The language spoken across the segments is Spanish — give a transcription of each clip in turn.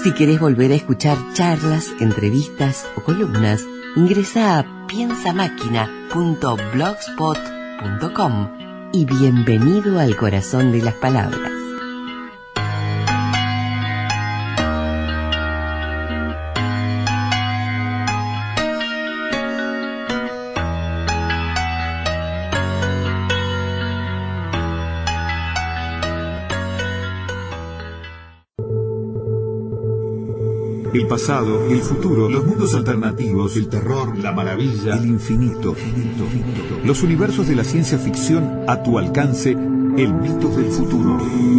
Si querés volver a escuchar charlas, entrevistas o columnas, ingresa a piensamáquina.blogspot.com y bienvenido al corazón de las palabras. El pasado, el futuro, los mundos alternativos, el terror, la maravilla, el infinito. Los universos de la ciencia ficción a tu alcance, el mito del futuro.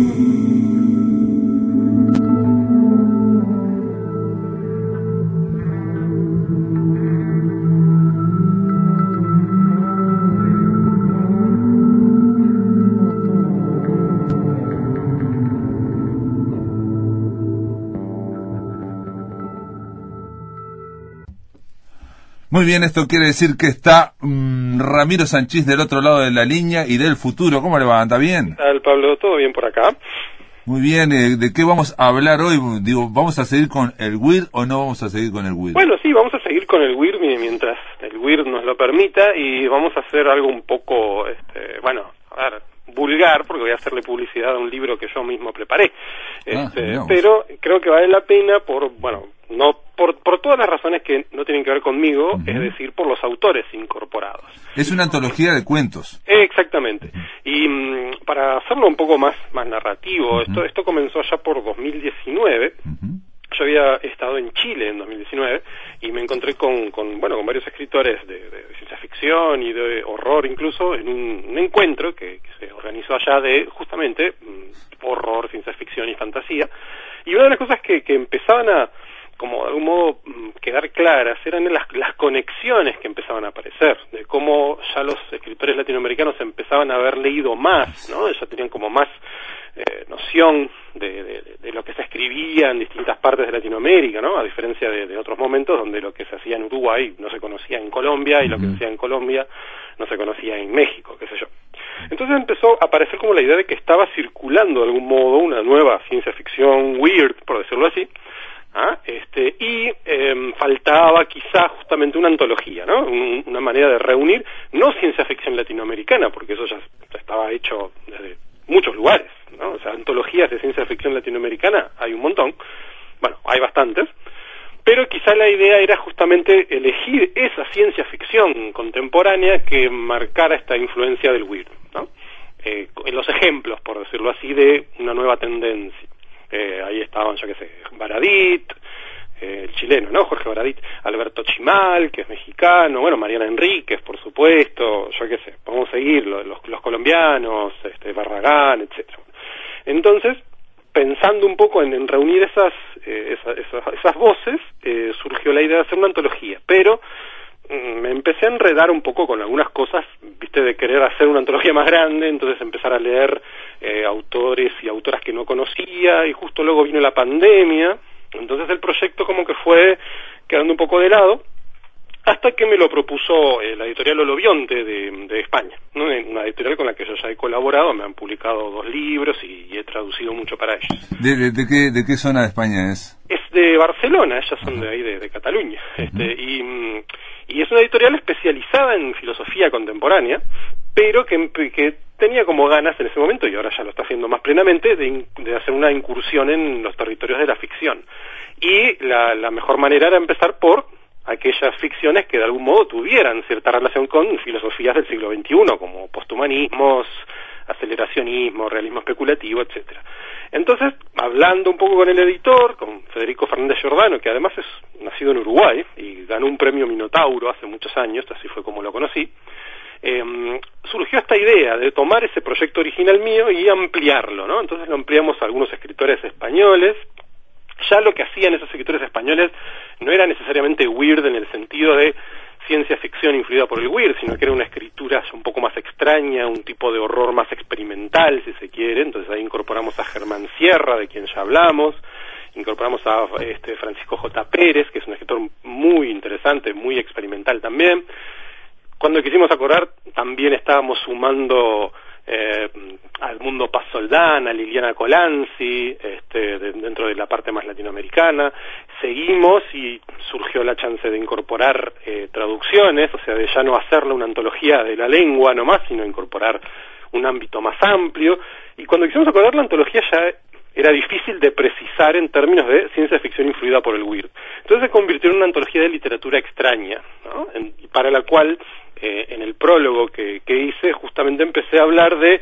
Muy bien, esto quiere decir que está Ramiro Sanchís del otro lado de la línea y del futuro. ¿Cómo le va? ¿Está bien? ¿Qué tal, Pablo? ¿Todo bien por acá? Muy bien, ¿de qué vamos a hablar hoy? Digo, ¿vamos a seguir con el WIR o no vamos a seguir con el WIR? Bueno, sí, vamos a seguir con el WIR mientras el WIR nos lo permita y vamos a hacer algo un poco, vulgar, porque voy a hacerle publicidad a un libro que yo mismo preparé. Pero creo que vale la pena no por todas las razones que no tienen que ver conmigo, es decir, por los autores incorporados. Es una antología de cuentos. Exactamente. Y para hacerlo un poco más narrativo, esto comenzó ya por 2019. Yo había estado en Chile en 2019 y me encontré con varios escritores de ciencia ficción y de horror incluso en un encuentro que se organizó allá de justamente horror, ciencia ficción y fantasía. Y una de las cosas que empezaban a como de algún modo quedar claras eran las conexiones que empezaban a aparecer, de cómo ya los escritores latinoamericanos empezaban a haber leído más, ¿no? Ya tenían como más noción de lo que se escribía en distintas partes de Latinoamérica, ¿no? A diferencia de otros momentos donde lo que se hacía en Uruguay no se conocía en Colombia y lo que se hacía en Colombia no se conocía en México, qué sé yo. Entonces empezó a aparecer como la idea de que estaba circulando de algún modo una nueva ciencia ficción weird, por decirlo así, faltaba quizá justamente una antología, ¿no? Una manera de reunir, no ciencia ficción latinoamericana, porque eso ya estaba hecho desde muchos lugares, ¿no? O sea, antologías de ciencia ficción latinoamericana hay un montón, hay bastantes, pero quizá la idea era justamente elegir esa ciencia ficción contemporánea que marcara esta influencia del weird, ¿no? En los ejemplos, por decirlo así, de una nueva tendencia. Ahí estaban, Baradit, el chileno, ¿no? Jorge Baradit, Alberto Chimal, que es mexicano, Mariana Enríquez, por supuesto, podemos seguir, los colombianos, Barragán, etcétera. Entonces, pensando un poco en reunir esas voces, surgió la idea de hacer una antología, pero me empecé a enredar un poco con algunas cosas, de querer hacer una antología más grande, entonces empezar a leer autores y autoras que no conocía, y justo luego vino la pandemia, entonces el proyecto como que fue quedando un poco de lado, hasta que me lo propuso la editorial Olobionte de España, ¿no? Una editorial con la que yo ya he colaborado, me han publicado 2 libros y he traducido mucho para ellos. ¿De qué zona de España es? Es de Barcelona, ellas son de ahí, de Cataluña, y es una editorial especializada en filosofía contemporánea, pero que tenía como ganas en ese momento, y ahora ya lo está haciendo más plenamente, de hacer una incursión en los territorios de la ficción. Y la mejor manera era empezar por aquellas ficciones que de algún modo tuvieran cierta relación con filosofías del siglo XXI, como posthumanismos, aceleracionismo, realismo especulativo, etcétera. Entonces, hablando un poco con el editor, con Federico Fernández Giordano, que además es nacido en Uruguay y ganó un premio Minotauro hace muchos años, así fue como lo conocí, surgió esta idea de tomar ese proyecto original mío y ampliarlo, ¿no? Entonces lo ampliamos a algunos escritores españoles. Ya lo que hacían esos escritores españoles no era necesariamente weird en el sentido de ciencia ficción influida por el weird, sino que era una escritura un poco más extraña, un tipo de horror más experimental, si se quiere. Entonces ahí incorporamos a Germán Sierra, de quien ya hablamos, incorporamos a Francisco J. Pérez, que es un escritor muy interesante, muy experimental también. Cuando quisimos acordar, también estábamos sumando al Mundo Paz Soldán, a Liliana Colanzi, dentro de la parte más latinoamericana. Seguimos y surgió la chance de incorporar traducciones, o sea, de ya no hacerle una antología de la lengua nomás, sino incorporar un ámbito más amplio. Y cuando quisimos acordar la antología ya era difícil de precisar en términos de ciencia ficción influida por el weird. Entonces se convirtió en una antología de literatura extraña, ¿no? Para la cual, en el prólogo que hice, justamente empecé a hablar de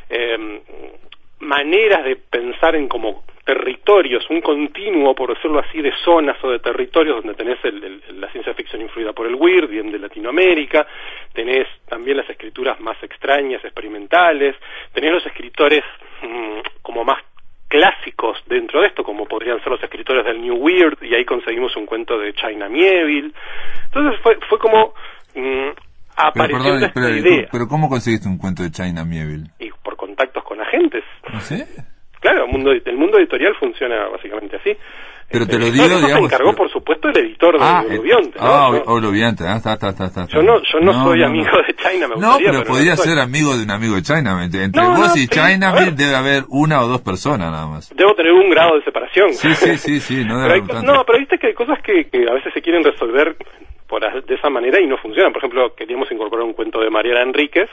maneras de pensar en como territorios, un continuo, por decirlo así, de zonas o de territorios donde tenés la ciencia ficción influida por el weird, bien de Latinoamérica, tenés también las escrituras más extrañas, experimentales, tenés los escritores como más clásicos dentro de esto, como podrían ser los escritores del New Weird, y ahí conseguimos un cuento de China Miéville. Entonces fue como apareciendo esta idea. Pero ¿cómo conseguiste un cuento de China Miéville? Y por contactos con agentes. ¿No sé? Claro, el mundo editorial funciona básicamente así. Pero te lo digo, digamos... se encargó, por supuesto, el editor de Oblovionte, ¿no? Oblovionte, está. Yo no soy amigo de China, me gustaría, pero podría ser amigo de un amigo de China. Entre vos y China debe haber una o dos personas nada más. Debo tener un grado de separación. Sí, no debe haber tanto. Pero viste que hay cosas que a veces se quieren resolver de esa manera y no funcionan. Por ejemplo, queríamos incorporar un cuento de Mariana Enríquez,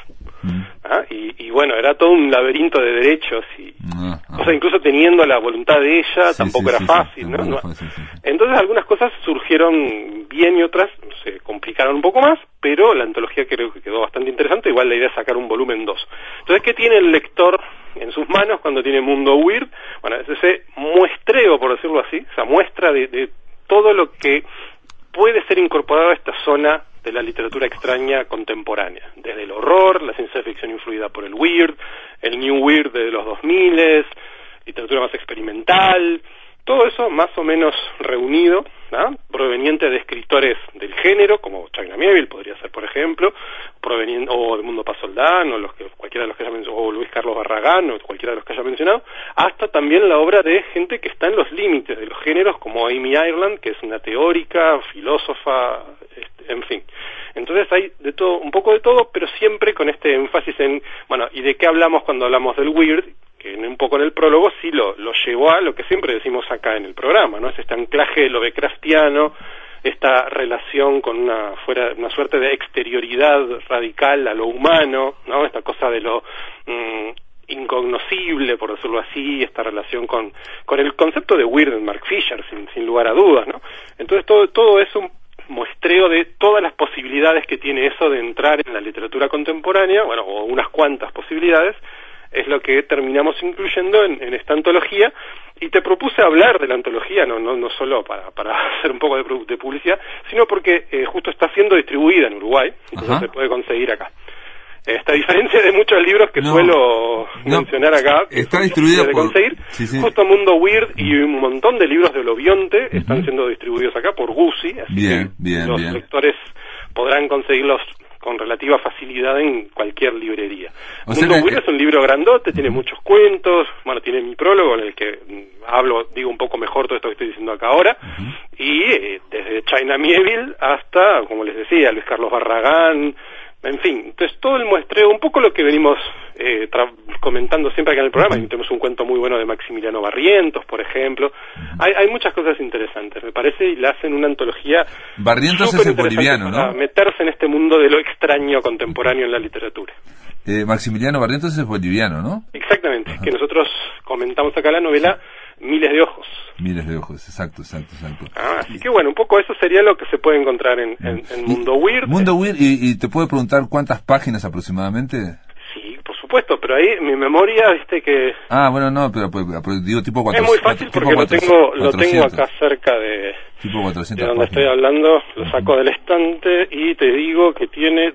y bueno, era todo un laberinto de derechos, o sea, incluso teniendo la voluntad de ella, tampoco era fácil, ¿no? Entonces algunas cosas surgieron bien y otras se complicaron un poco más, pero la antología creo que quedó bastante interesante. Igual la idea es sacar un volumen 2. Entonces, ¿qué tiene el lector en sus manos cuando tiene Mundo Weird? Bueno, es ese muestreo, por decirlo así, o sea, muestra de todo lo que puede ser incorporado a esta zona de la literatura extraña contemporánea, desde el horror, la ciencia ficción influida por el weird, el new weird de los 2000, literatura más experimental, todo eso más o menos reunido, ¿no? Proveniente de escritores del género, como China Miéville podría ser, por ejemplo, o del Mundo Paz Soldán, o cualquiera de los que haya mencionado, o Luis Carlos Barragán, o cualquiera de los que haya mencionado, hasta también la obra de gente que está en los límites de los géneros, como Amy Ireland, que es una teórica, filósofa, en fin. Entonces hay de todo, un poco de todo, pero siempre con este énfasis en, bueno, ¿y de qué hablamos cuando hablamos del weird? Que un poco en el prólogo sí lo llevó a lo que siempre decimos acá en el programa, ¿no? Es este anclaje lovecraftiano, esta relación con una suerte de exterioridad radical a lo humano, ¿no? Esta cosa de lo incognoscible, por decirlo así, esta relación con el concepto de weird en Mark Fisher, sin lugar a dudas, ¿no? Entonces todo es un muestreo de todas las posibilidades que tiene eso de entrar en la literatura contemporánea, bueno, o unas cuantas posibilidades, es lo que terminamos incluyendo en esta antología. Y te propuse hablar de la antología, no solo para hacer un poco de publicidad, sino porque justo está siendo distribuida en Uruguay, entonces se puede conseguir acá. A diferencia de muchos libros que suelo mencionar acá, está distribuida de conseguir, justo Mundo Weird y un montón de libros de Oblovionte están siendo distribuidos acá por Guzzi, así que los lectores podrán conseguirlos con relativa facilidad en cualquier librería. Mundo Weird es un libro grandote, tiene muchos cuentos, bueno, tiene mi prólogo en el que digo un poco mejor todo esto que estoy diciendo acá ahora, y desde China Miéville hasta, como les decía, Luis Carlos Barragán, en fin, entonces todo el muestreo, un poco lo que venimos comentando siempre acá en el programa. Tenemos un cuento muy bueno de Maximiliano Barrientos, por ejemplo. Hay muchas cosas interesantes, me parece, y la hacen una antología. Barrientos es el boliviano, ¿no? Para meterse en este mundo de lo extraño contemporáneo en la literatura. Maximiliano Barrientos es boliviano, ¿no? Exactamente, que nosotros comentamos acá la novela Miles de Ojos. Miles de Ojos, exacto. Así que bueno, un poco eso sería lo que se puede encontrar en Mundo Weird. Mundo Weird, y te puedo preguntar cuántas páginas aproximadamente. Sí, por supuesto, pero ahí mi memoria, viste que... bueno, no, pero digo tipo 400. Es muy fácil porque lo tengo acá cerca de donde estoy hablando, lo saco del estante y te digo que tiene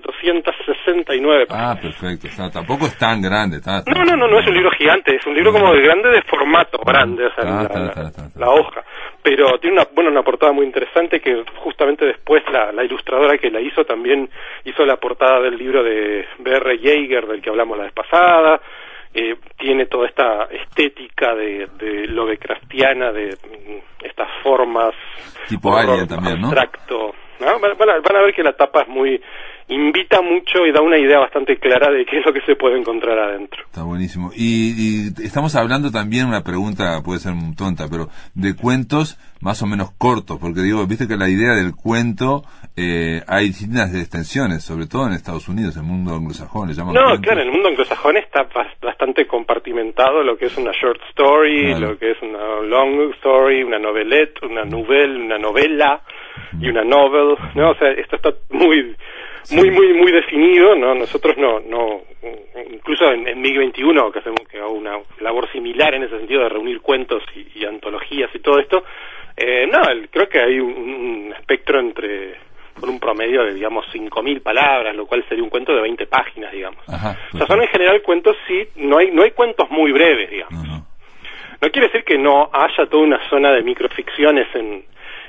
269 páginas. Perfecto, o sea, tampoco es tan grande. No es un libro gigante, es un libro como de grande de formato grande, o sea, la hoja. Pero tiene una portada muy interesante que justamente después la ilustradora que la hizo también hizo la portada del libro de B.R. Yeager, del que hablamos la vez pasada. Tiene toda esta estética de lovecraftiana, de estas formas tipo Alien también, abstracto, ¿no? Van a ver que la tapa es muy invita mucho y da una idea bastante clara de qué es lo que se puede encontrar adentro. Está buenísimo. Y estamos hablando también, una pregunta puede ser muy tonta, pero de cuentos más o menos cortos, porque digo, viste que la idea del cuento, hay distintas extensiones, sobre todo en Estados Unidos, en el mundo anglosajón, le llaman cuentos. Claro, en el mundo anglosajón está bastante compartimentado lo que es una short story, claro, lo que es una long story, una novelette, una novela y una novel, ¿no? O sea, esto está muy definido, ¿no? Nosotros no incluso en MiG-21, que hago una labor similar en ese sentido de reunir cuentos y antologías y todo esto, creo que hay un espectro con un promedio de, digamos, 5.000 palabras, lo cual sería un cuento de 20 páginas, digamos. Ajá, pues, o sea, son en general cuentos, sí, no hay cuentos muy breves, digamos. No quiere decir que no haya toda una zona de microficciones en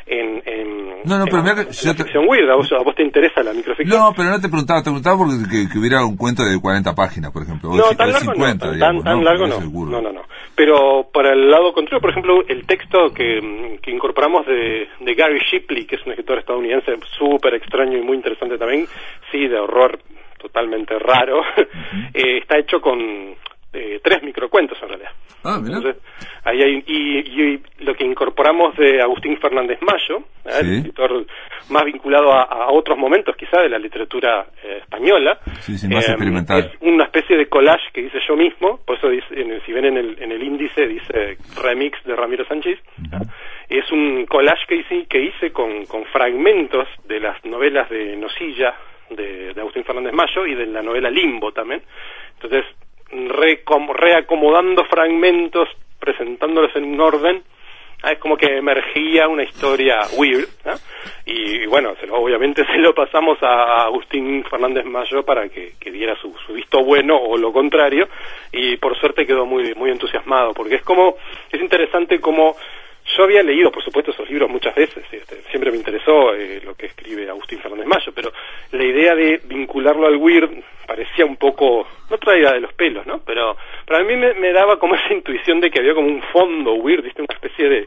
pero mira que ficción weird. ¿A vos te interesa la microficción? No, pero no te preguntaba porque que hubiera un cuento de 40 páginas, por ejemplo. No, tan largo 50, no, digamos, tan largo no. No. Pero para el lado contrario, por ejemplo, el texto que incorporamos de Gary Shipley, que es un escritor estadounidense súper extraño y muy interesante también, sí, de horror totalmente raro, está hecho con 3 microcuentos en realidad. Entonces, ahí hay, y lo que incorporamos de Agustín Fernández Mayo, el escritor más vinculado a otros momentos quizá de la literatura española, más experimental. Es una especie de collage que hice yo mismo, por eso dice, si ven en el índice dice remix de Ramiro Sánchez. Es un collage que hice con fragmentos de las novelas de Nosilla de Agustín Fernández Mayo y de la novela Limbo también. Entonces, reacomodando fragmentos, presentándolos en un orden, es como que emergía una historia weird, ¿no? Y bueno, obviamente se lo pasamos a Agustín Fernández Mayo para que diera su visto bueno o lo contrario, y por suerte quedó muy entusiasmado, porque es interesante como yo había leído, por supuesto, esos libros muchas veces, siempre me interesó lo que escribe Agustín Fernández Mayo, pero la idea de vincularlo al weird parecía un poco, no traída de los pelos, ¿no? Pero a mí me daba como esa intuición de que había como un fondo weird, ¿viste? Una especie de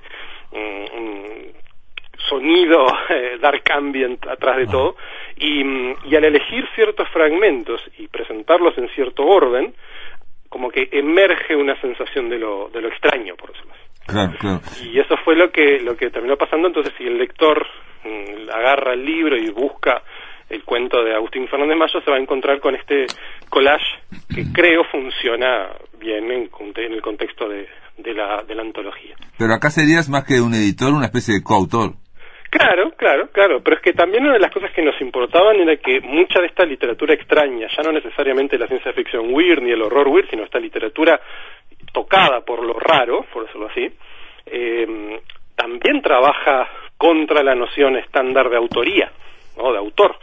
sonido dark ambient atrás de todo, y al elegir ciertos fragmentos y presentarlos en cierto orden, como que emerge una sensación de lo extraño, por decirlo así. Claro. Y eso fue lo que terminó pasando. Entonces, si el lector agarra el libro y busca el cuento de Agustín Fernández Mayo, se va a encontrar con este collage que creo funciona bien en el contexto de la antología. Pero acá serías más que un editor, una especie de coautor. Claro, pero es que también una de las cosas que nos importaban era que mucha de esta literatura extraña, ya no necesariamente la ciencia ficción weird ni el horror weird, sino esta literatura tocada por lo raro, por decirlo así, también trabaja contra la noción estándar de autoría, ¿no? De autor.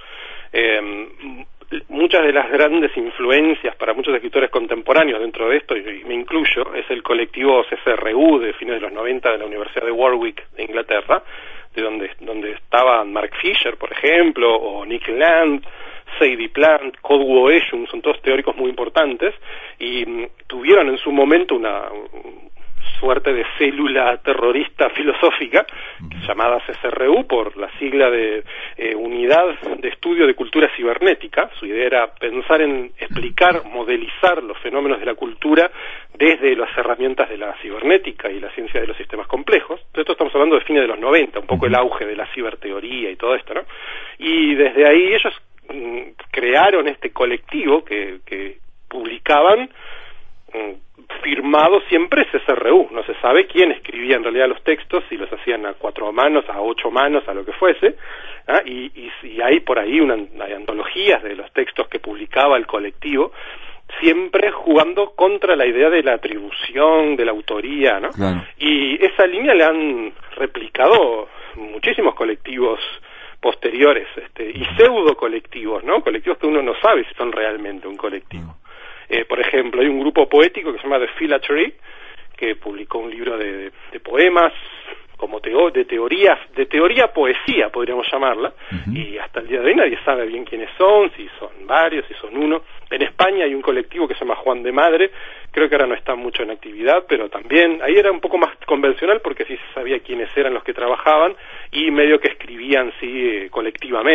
Muchas de las grandes influencias para muchos escritores contemporáneos dentro de esto, y me incluyo, es el colectivo CCRU de fines de los 90 de la Universidad de Warwick de Inglaterra, de donde estaban Mark Fisher, por ejemplo, o Nick Land, Sadie Plant, Caldwell Eshelstyn, son todos teóricos muy importantes, y tuvieron en su momento una suerte de célula terrorista filosófica llamada CCRU por la sigla de Unidad de Estudio de Cultura Cibernética. Su idea era pensar en explicar, modelizar los fenómenos de la cultura desde las herramientas de la cibernética y la ciencia de los sistemas complejos. Esto estamos hablando de fines de los 90, un poco el auge de la ciberteoría y todo esto, ¿no? Y desde ahí ellos crearon este colectivo que publicaban firmado siempre CCRU. No se sabe quién escribía en realidad los textos, si los hacían a 4 manos, a 8 manos, a lo que fuese, y hay por ahí hay antologías de los textos que publicaba el colectivo, siempre jugando contra la idea de la atribución, de la autoría, ¿no? Claro. Y esa línea le han replicado muchísimos colectivos posteriores, y pseudo colectivos, ¿no? Colectivos que uno no sabe si son realmente un colectivo. Por ejemplo, hay un grupo poético que se llama The Philatre, que publicó un libro de poemas, como de teoría poesía, podríamos llamarla, y hasta el día de hoy nadie sabe bien quiénes son, si son varios, si son uno. En España hay un colectivo que se llama Juan de Madre, creo que ahora no está mucho en actividad, pero también ahí era un poco más convencional porque sí se sabía quiénes eran los que trabajaban y medio que escribían colectivamente.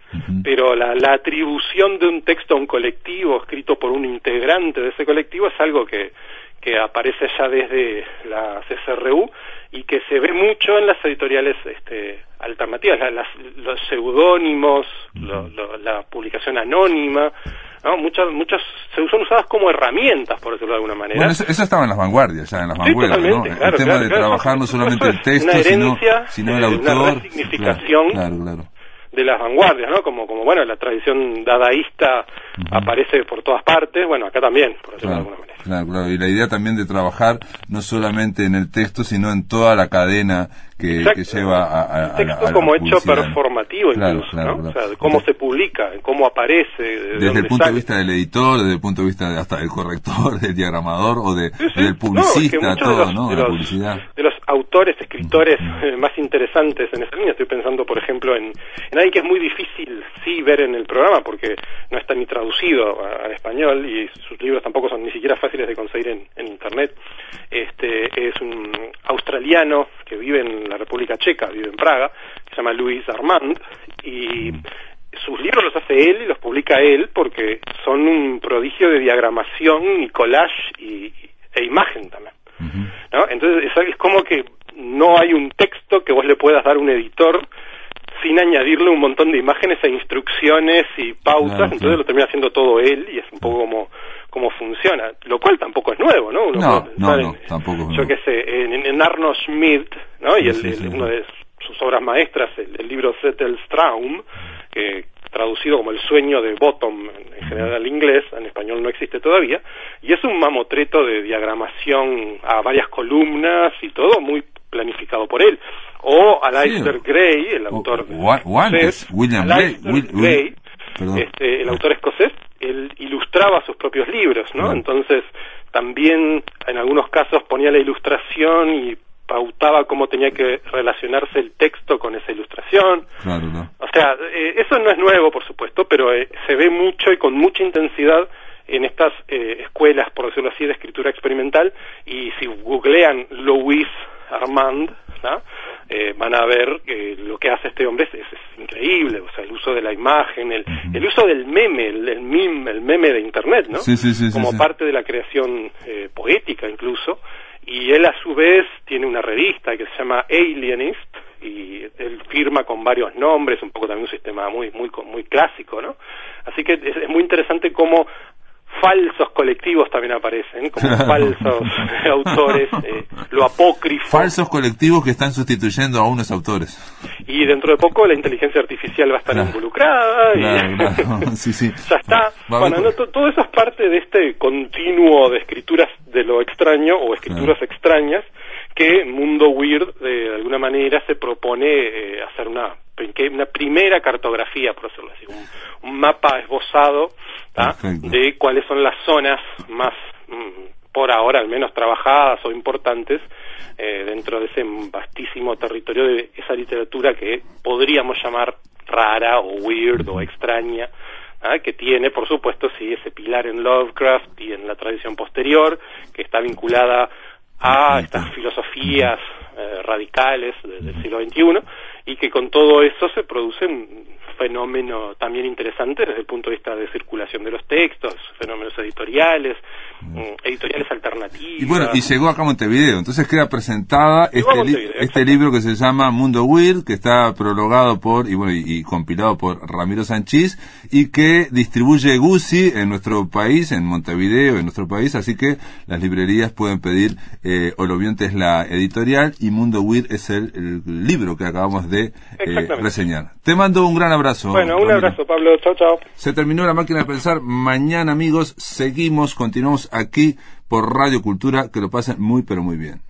pero la atribución de un texto a un colectivo escrito por un integrante de ese colectivo es algo que aparece ya desde la CSRU y que se ve mucho en las editoriales alternativas, los seudónimos, la publicación anónima, ¿no? Muchas son usadas como herramientas, por decirlo de alguna manera. Bueno, eso estaba en las vanguardias, ya en las vanguardias, ¿no? Claro, el tema de trabajar no solamente el texto, sino el autor. Una resignificación de las vanguardias, ¿no? Como bueno, la tradición dadaísta aparece por todas partes, bueno, acá también, por decirlo de alguna manera. Claro, y la idea también de trabajar no solamente en el texto, sino en toda la cadena que lleva a el texto como hecho performativo incluso, ¿no? O sea, cómo se publica, cómo aparece, desde el punto de vista del editor, desde el punto de vista hasta del corrector, del diagramador o del publicista, todo, ¿no? La publicidad. De los autores, escritores más interesantes en esta línea, estoy pensando, por ejemplo, en alguien que es muy difícil ver en el programa porque no está ni traducido al español y sus libros tampoco son ni siquiera fáciles de conseguir en internet. Es un australiano que vive en la República Checa, vive en Praga, que se llama Louis Armand, y sus libros los hace él y los publica él porque son un prodigio de diagramación y collage e imagen también, ¿no? Entonces es como que no hay un texto que vos le puedas dar a un editor sin añadirle un montón de imágenes e instrucciones y pausas, entonces lo termina haciendo todo él y es un poco como funciona, lo cual tampoco es nuevo, ¿no? No, tampoco es nuevo. Yo qué sé, en Arno Schmidt, ¿no? Y uno de sus obras maestras, el libro Zettelstraum, traducido como El sueño de Bottom en general al inglés, en español no existe todavía, y es un mamotreto de diagramación a varias columnas y todo muy planificado por él. O Aleister Gray, el autor William Gray, el autor escocés, él ilustraba sus propios libros, ¿no? Entonces también en algunos casos ponía la ilustración y pautaba cómo tenía que relacionarse el texto con esa ilustración. O sea, eso no es nuevo, por supuesto, pero se ve mucho y con mucha intensidad en estas escuelas, por decirlo así, de escritura experimental, y si googlean Louis Armand, ¿no? Van a ver que lo que hace este hombre es increíble, o sea, el uso de la imagen, el uso del meme, el meme de internet, ¿no? Como parte de la creación poética incluso, y él a su vez tiene una revista que se llama Alienist, y él firma con varios nombres, un poco también un sistema muy clásico, ¿no? Así que es muy interesante cómo falsos colectivos también aparecen, como falsos autores, lo apócrifo. Falsos colectivos que están sustituyendo a unos autores. Y dentro de poco la inteligencia artificial va a estar involucrada. Ya está. Todo eso es parte de este continuo de escrituras de lo extraño o escrituras extrañas que Mundo Weird de alguna manera se propone hacer una primera cartografía, por decirlo así, un mapa esbozado de cuáles son las zonas más, por ahora al menos, trabajadas o importantes dentro de ese vastísimo territorio de esa literatura que podríamos llamar rara o weird o extraña, que tiene, por supuesto, ese pilar en Lovecraft y en la tradición posterior, que está vinculada a estas filosofías radicales del siglo XXI, y que con todo eso se produce un fenómeno también interesante desde el punto de vista de circulación de los textos, fenómenos editoriales alternativos. Y bueno, y llegó acá a Montevideo, entonces queda presentada este libro que se llama Mundo Weird, que está prologado y compilado por Ramiro Sanchís, y que distribuye Guzzi en nuestro país, en Montevideo, en nuestro país, así que las librerías pueden pedir Olobionte es la editorial y Mundo Weird es el libro que acabamos de reseñar. Te mando un gran abrazo. Bueno, un abrazo, Pablo. Chao. Se terminó La Máquina de Pensar. Mañana, amigos, continuamos aquí por Radio Cultura. Que lo pasen muy, pero muy bien.